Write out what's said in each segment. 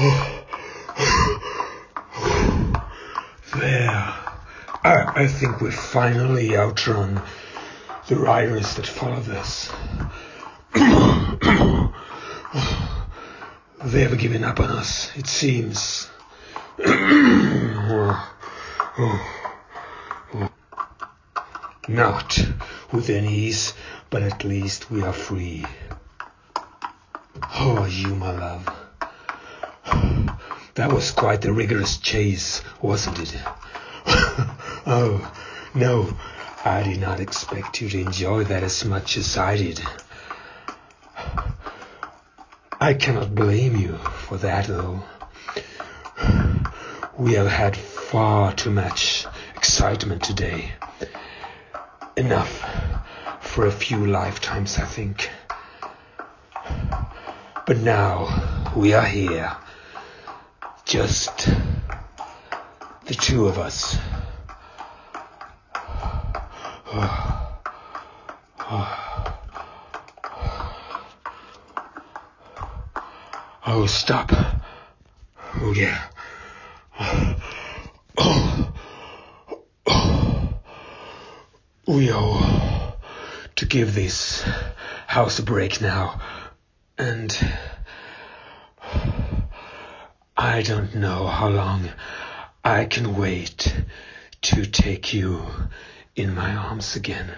There. I think we've finally outrun the riders that followed us. They've given up on us, it seems. Not with any ease, but at least we are free. How are you, my love? That was quite a rigorous chase, wasn't it? Oh, no, I did not expect you to enjoy that as much as I did. I cannot blame you for that, though. We have had far too much excitement today. Enough for a few lifetimes, I think. But now we are here. Just the two of us. Oh, stop. Oh, yeah. We owe to give this house a break now. And I don't know how long I can wait to take you in my arms again.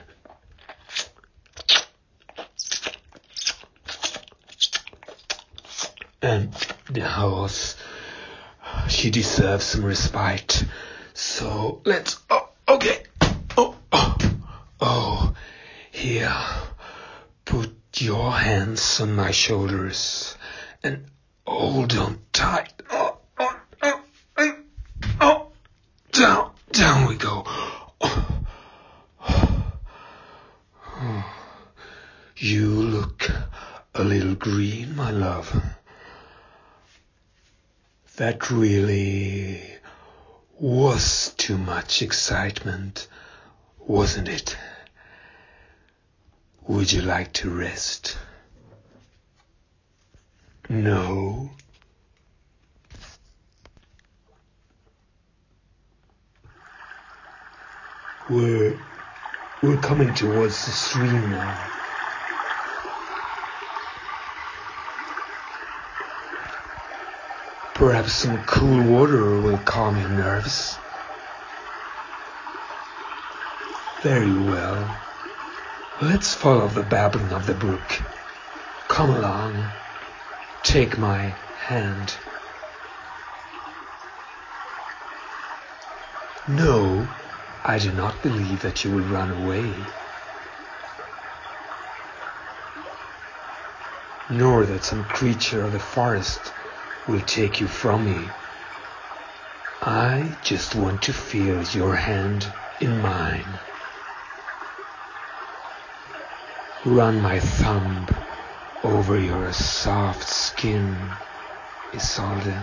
And the house, she deserves some respite. So let's... okay. Here. Put your hands on my shoulders and hold on tight. Down we go. You look a little green, my love. That really was too much excitement, wasn't it? Would you like to rest? No? We're coming towards the stream now. Perhaps some cool water will calm your nerves. Very well. Let's follow the babbling of the brook. Come along. Take my hand. No, I do not believe that you will run away. Nor that some creature of the forest will take you from me. I just want to feel your hand in mine. Run my thumb over your soft skin, Isolde.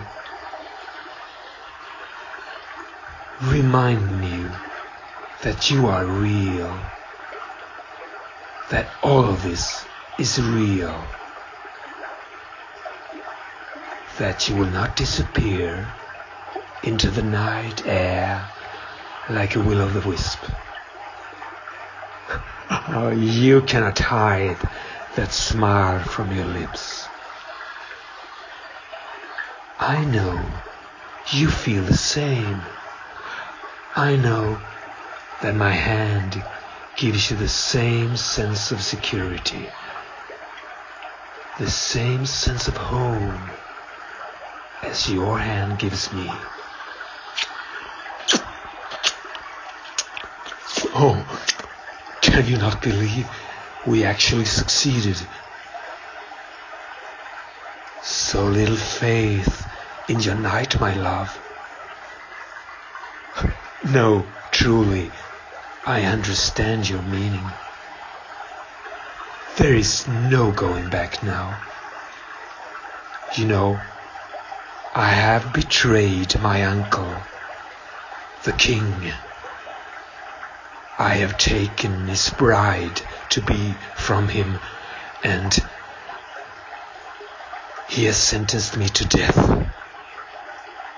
Remind me that you are real, that all of this is real, that you will not disappear into the night air like a will-o'-the-wisp. Oh, you cannot hide that smile from your lips. I know you feel the same. I know that my hand gives you the same sense of security, the same sense of home as your hand gives me. Oh, can you not believe we actually succeeded? So little faith in your night, my love. No, truly, I understand your meaning. There is no going back now. You know, I have betrayed my uncle, the king. I have taken his bride to be from him, and he has sentenced me to death.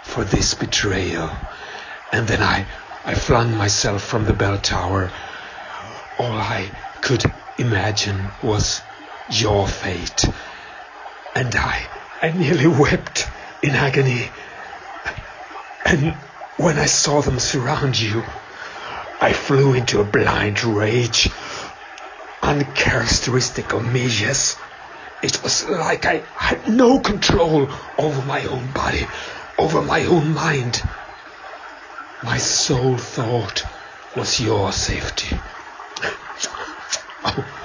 for this betrayal. And then I flung myself from the bell tower. All I could imagine was your fate. And I nearly wept in agony. And when I saw them surround you, I flew into a blind rage, uncharacteristic of me, yes. It was like I had no control over my own body, over my own mind. My sole thought was your safety. Oh,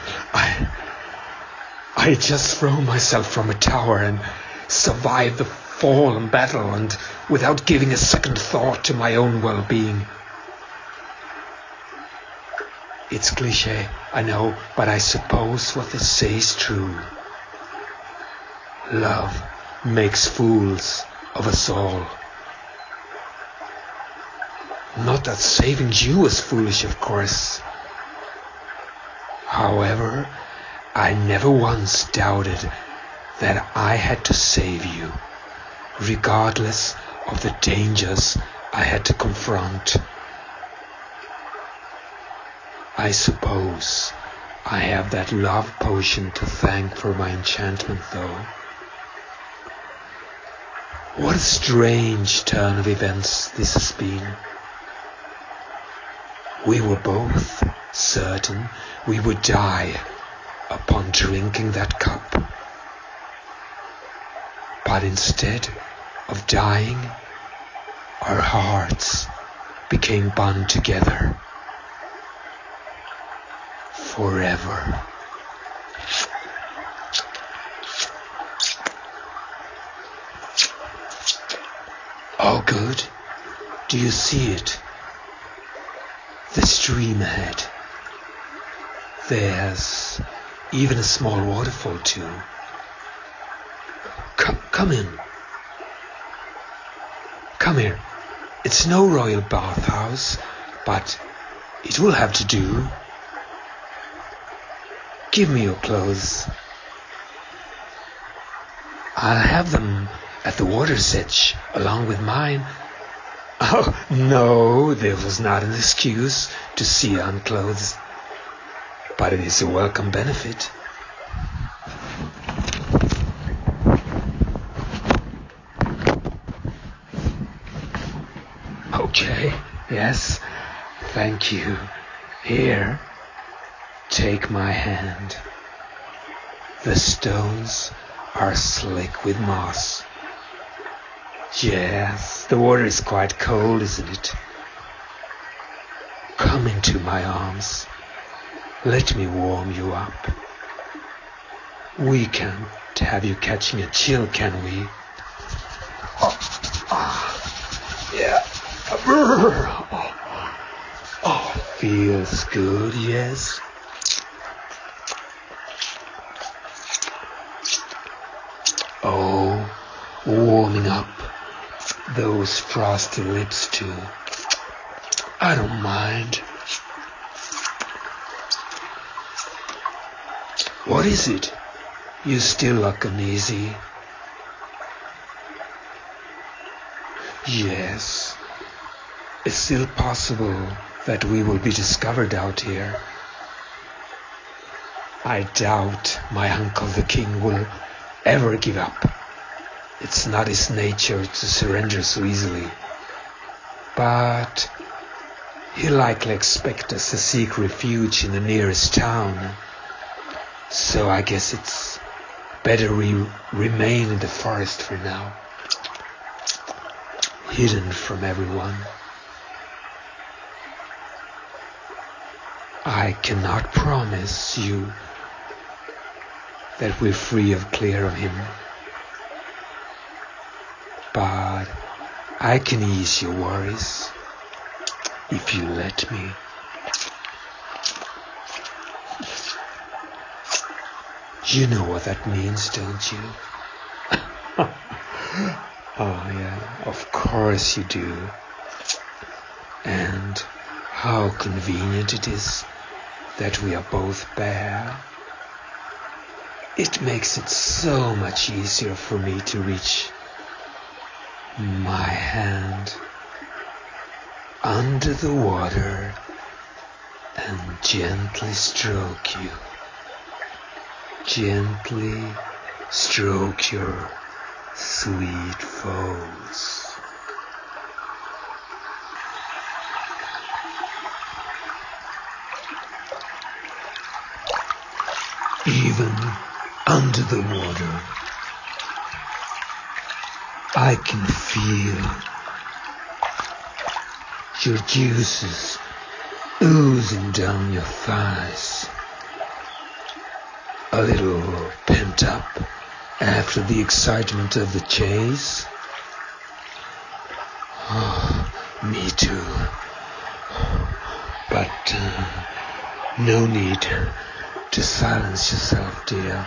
I just thrown myself from a tower and survived the fall and battle, and without giving a second thought to my own well-being. It's cliché, I know, but I suppose what they say is true. Love makes fools of us all. Not that saving you was foolish, of course. However, I never once doubted that I had to save you, regardless of the dangers I had to confront. I suppose I have that love potion to thank for my enchantment, though. What a strange turn of events this has been. We were both certain we would die upon drinking that cup. But instead of dying, our hearts became bound together forever. Oh, good. Do you see it? The stream ahead. There's even a small waterfall too. Come in. Come here. It's no royal bathhouse, but it will have to do. Give me your clothes. I'll have them at the water's edge along with mine. Oh, no, there was not an excuse to see on clothes, but it is a welcome benefit. Okay, yes, thank you. Here, take my hand. The stones are slick with moss. Yes, the water is quite cold, isn't it? Come into my arms. Let me warm you up. We can't have you catching a chill, can we? Yeah. Oh, feels good, yes. Oh, warming up those frosty lips too. I don't mind. What is it? You still look uneasy. Yes, it's still possible that we will be discovered out here. I doubt my uncle the king will ever give up. It's not his nature to surrender so easily. But he'll likely expect us to seek refuge in the nearest town. So I guess it's better we remain in the forest for now, hidden from everyone. I cannot promise you that we're free of clear of him, but I can ease your worries if you let me. You know what that means, don't you? Oh yeah, of course you do. And how convenient it is that we are both bare. It makes it so much easier for me to reach my hand under the water and gently stroke you. Gently stroke your sweet folds. Even under the water, I can feel your juices oozing down your thighs. A little pent up after the excitement of the chase. Oh, me too. But no need to silence yourself, dear.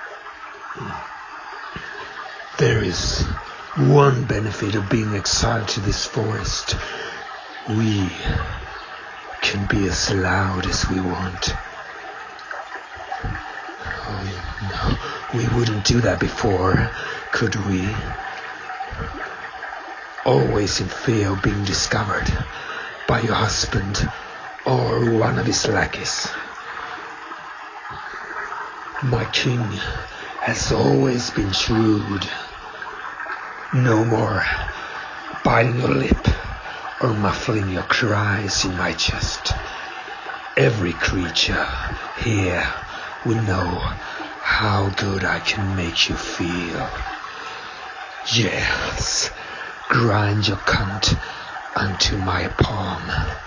There is one benefit of being exiled to this forest. We can be as loud as we want. Oh, no, we wouldn't do that before, could we? Always in fear of being discovered by your husband or one of his lackeys. My king has always been shrewd. No more biting your lip or muffling your cries in my chest. Every creature here will know how good I can make you feel. Yes, grind your cunt onto my palm.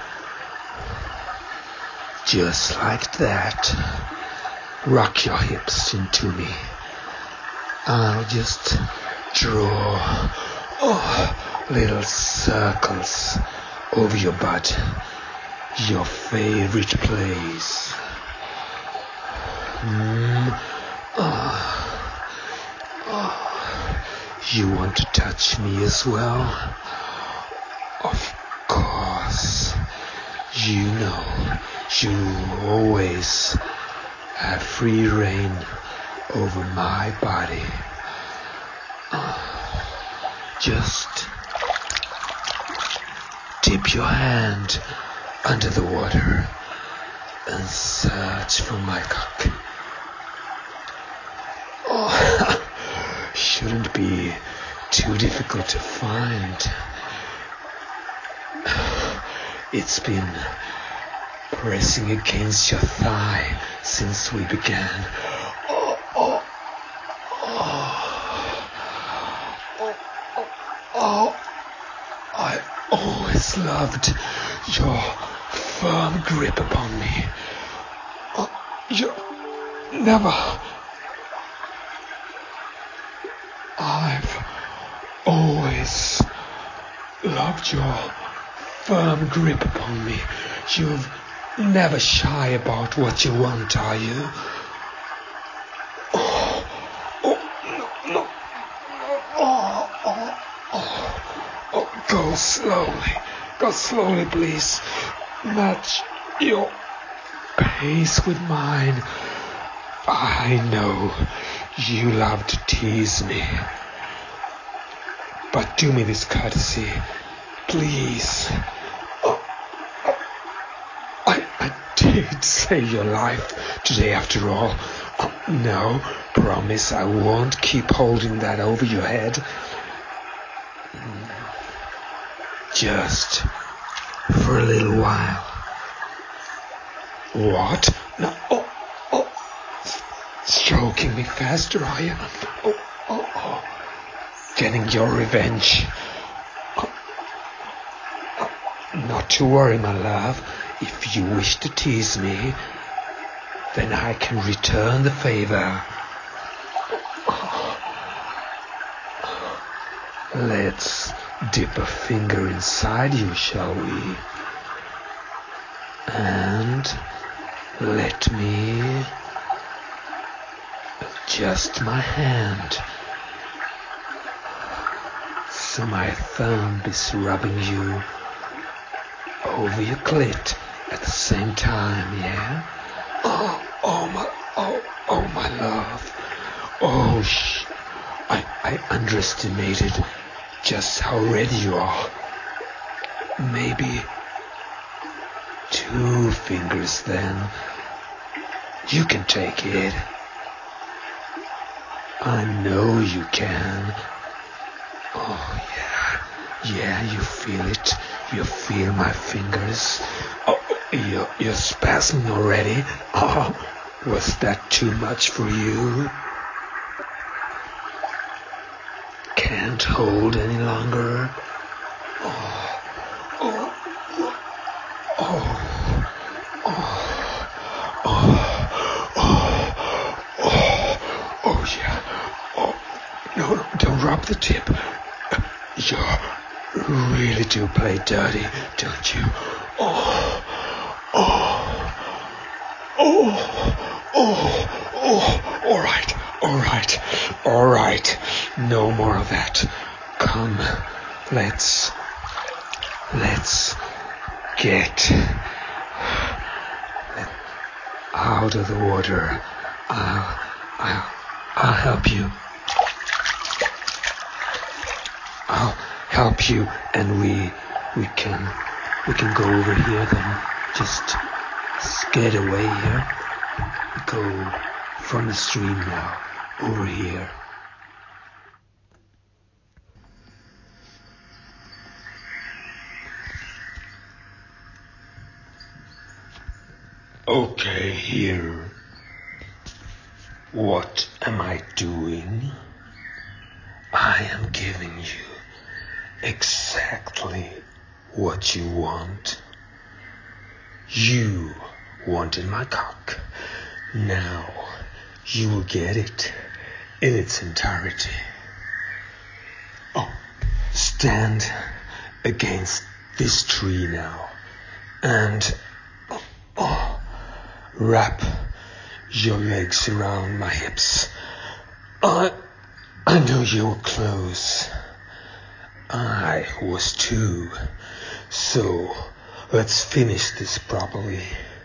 Just like that. Rock your hips into me. I'll just draw little circles over your butt, your favorite place. You want to touch me as well? Of course. You know, you always have free reign over my body. Just dip your hand under the water and search for my cock. Shouldn't be too difficult to find. It's been pressing against your thigh since we began. I always loved your firm grip upon me. I've always loved your firm grip upon me. You've never shy about what you want, are you? No. Go slowly, please. Match your pace with mine. I know you love to tease me, but do me this courtesy, please. I did save your life today after all. No, promise I won't keep holding that over your head. Just for a little while. What? No. Stroking me faster, are you? Getting your revenge. Not to worry, my love. If you wish to tease me, then I can return the favor. Let's dip a finger inside you, shall we? And let me adjust my hand so my thumb is rubbing you over your clit at the same time, yeah? Oh, my love. I underestimated just how ready you are. Maybe 2 fingers then. You can take it. I know you can. Oh, yeah. Yeah, you feel it. You feel my fingers. Oh, you're spasming already. Oh, was that too much for you? Can't hold any longer. Oh, yeah. Oh, no, don't rub the tip. You really do play dirty, don't you? All right. No more of that. Come, let's get out of the water. I'll help you. I'll help you, and we can go over here then. Just get away here. Go from the stream now. Over here. Okay, here. What am I doing? I am giving you exactly what you want. You wanted my cock. Now you will get it in its entirety. Stand against this tree now and wrap your legs around my hips. I know you were close. I was too. So let's finish this properly.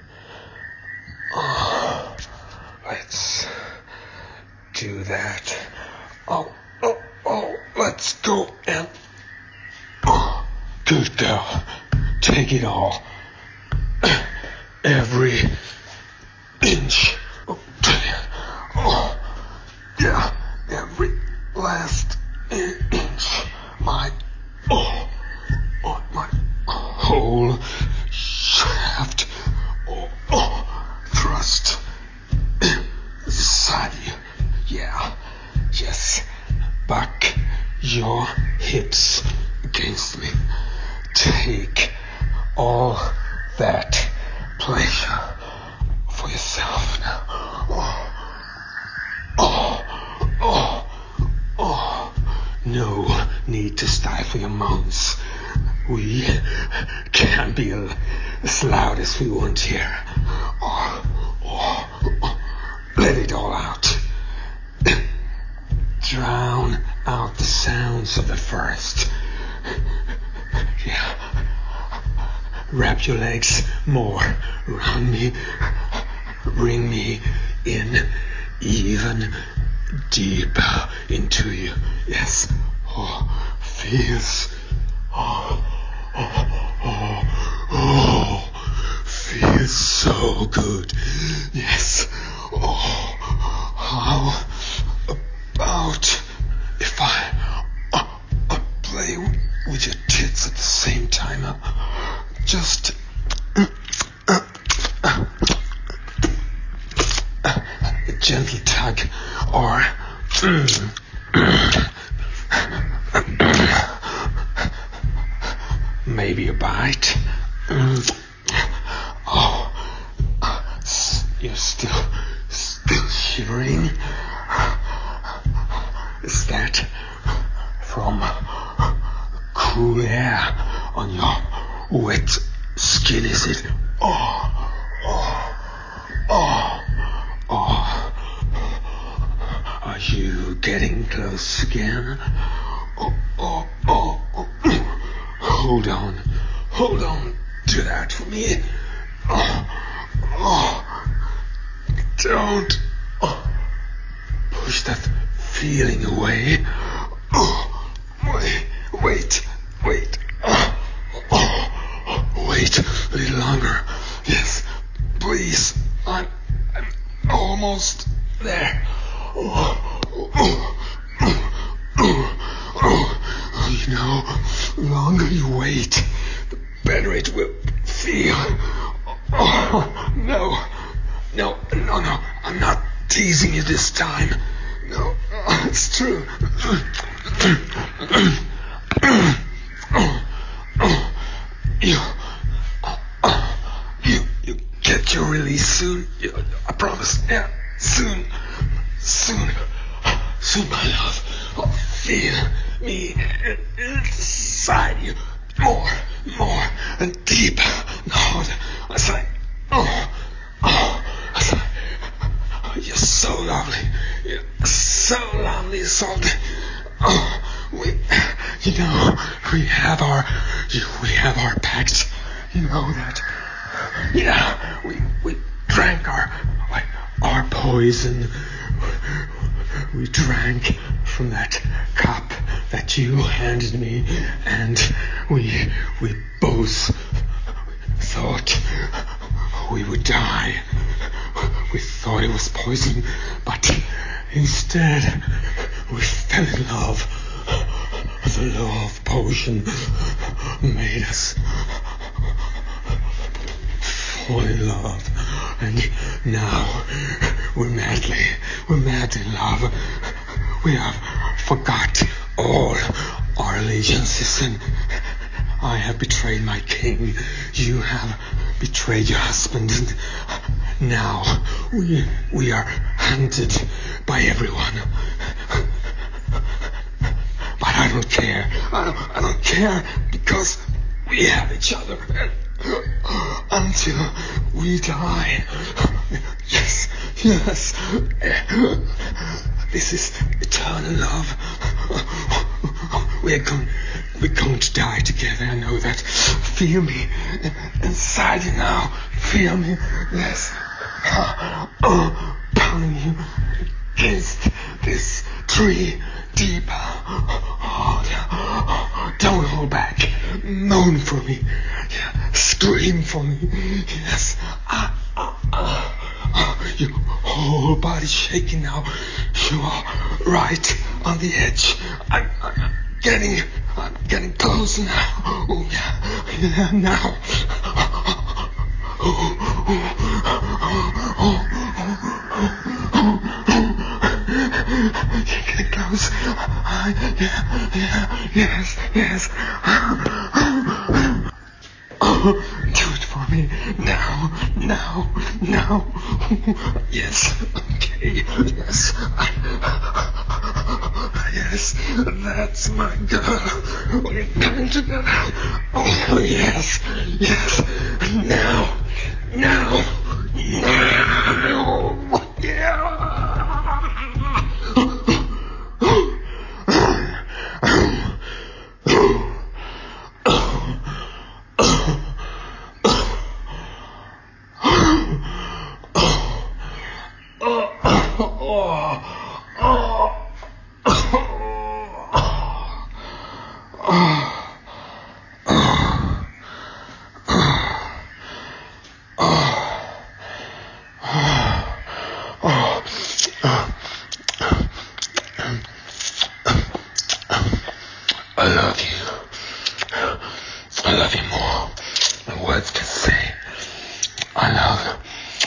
Let's do that. Let's go and good girl. Take it all. Every inch. Yeah, every last inch. My whole shaft. Thrust inside you. Yeah. Yes. Back your hips against me. Take all that pleasure for yourself now. No need to stifle your moans. We can be as loud as we want here. Let it all out. Drown out the sounds of the forest. Yeah. Wrap your legs more around me. Bring me in even deeper into you. Yes. Feels. Feels so good. Yes. How about if I play with your tits at the same time? Just a gentle tug or maybe a bite. You're still shivering. Is that from cool air on your wet skin, is it? Are you getting close again? Hold on to that for me. Don't push that feeling away. Wait. Wait a little longer. Yes, please. I'm almost there. You know, the longer you wait, the better it will feel. No, I'm not teasing you this time. No, it's true. You get your release soon. I promise. Yeah, soon, my love. Feel me inside you more, and deeper, and harder. I say, I say, you're so lovely. You're so lovely, Salty. We have our pact. You know that. Yeah, we drank our poison. We drank from that cup that you handed me, and we both thought we would die. We thought it was poison, but instead we fell in love. The love potion made us fall in love, and now we're madly in love. We have forgot all our allegiances, and I have betrayed my king. You have betrayed your husband, and now we are hunted by everyone. But I don't care. I don't care, because we have each other until we die. Yes. This is eternal love. We're going to die together. I know that. Feel me inside you now. Feel me. Yes. Pounding you against this tree deeper, harder. Don't hold back. Moan for me. Yeah. Scream for me. Yes. Your whole body's shaking now. You are right on the edge. I'm getting close now. Oh yeah, now. You're getting close. Yes. Do it for me now. Yes. Okay. Yes. That's my girl. We're coming together. Oh yes. Now. Yeah. I love you more than words can say. I love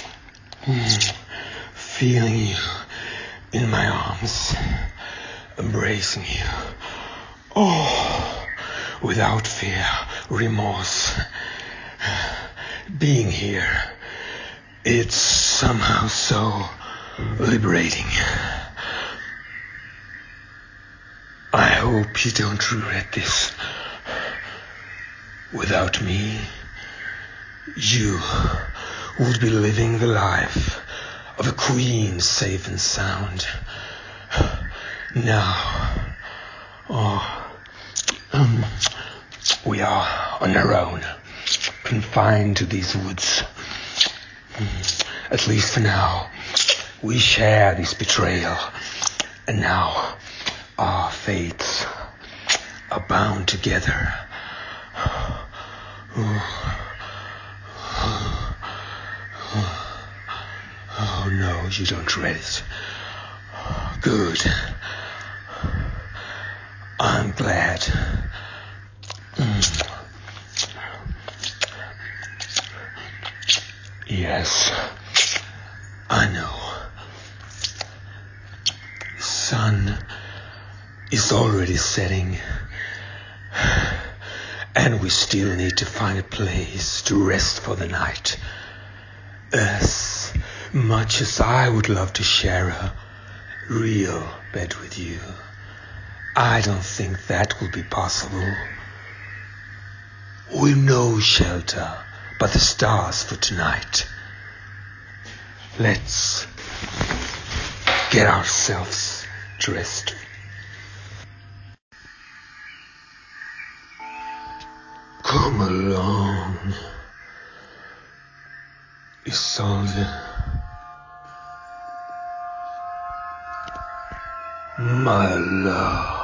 feeling you in my arms, embracing you. Oh, without fear, remorse. Being here, it's somehow so liberating. I hope you don't regret this. Without me, you would be living the life of a queen, safe and sound. Now, we are on our own, confined to these woods. At least for now, we share this betrayal. And now, our fates are bound together. Oh no, you don't read it. Good. I'm glad. Yes, I know. The sun is already setting, and we still need to find a place to rest for the night. As much as I would love to share a real bed with you, I don't think that will be possible. We've no shelter but the stars for tonight. Let's get ourselves dressed. Come along, Isolde. My love.